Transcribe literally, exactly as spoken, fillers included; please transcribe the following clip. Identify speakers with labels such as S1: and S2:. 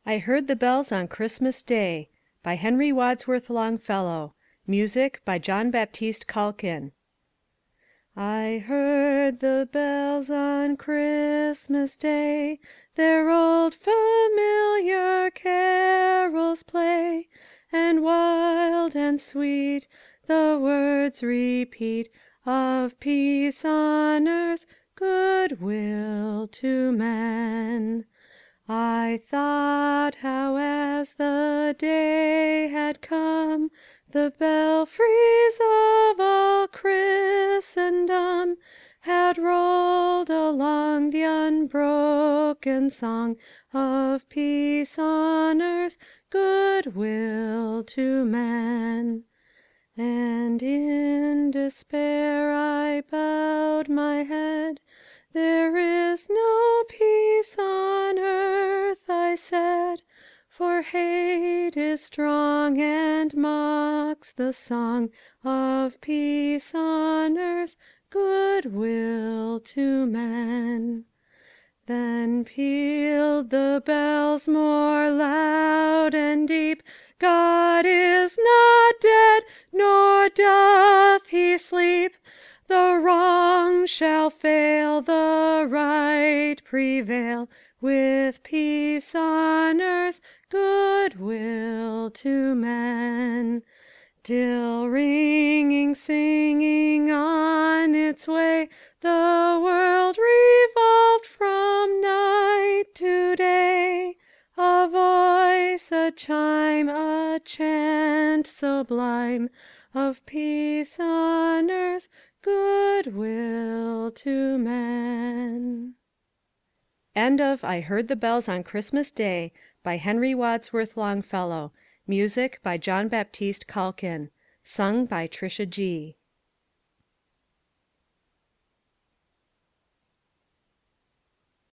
S1: I heard the bells on Christmas Day, by Henry Wadsworth Longfellow. Music by John Baptiste Calkin. I heard the bells on Christmas Day their old familiar carols play, and wild and sweet the words repeat of peace on earth, good will to men. I thought how as the day had come, the belfries of all Christendom had rolled along the unbroken song of peace on earth, good will to men. And in despair I bowed my head. There is no peace on earth, I said, for hate is strong and mocks the song of peace on earth, good will to men. Then pealed the bells more loud and deep, God is not dead, nor doth he sleep. The wrong shall fail, the right prevail, with peace on earth, good will to men. Till ringing, singing on its way, the world revolved from night to day. A voice, a chime, a chant sublime of peace on earth, good will to men. End of I Heard the Bells on Christmas Day by Henry Wadsworth Longfellow. Music by John Baptiste Calkin. Sung by Trisha G.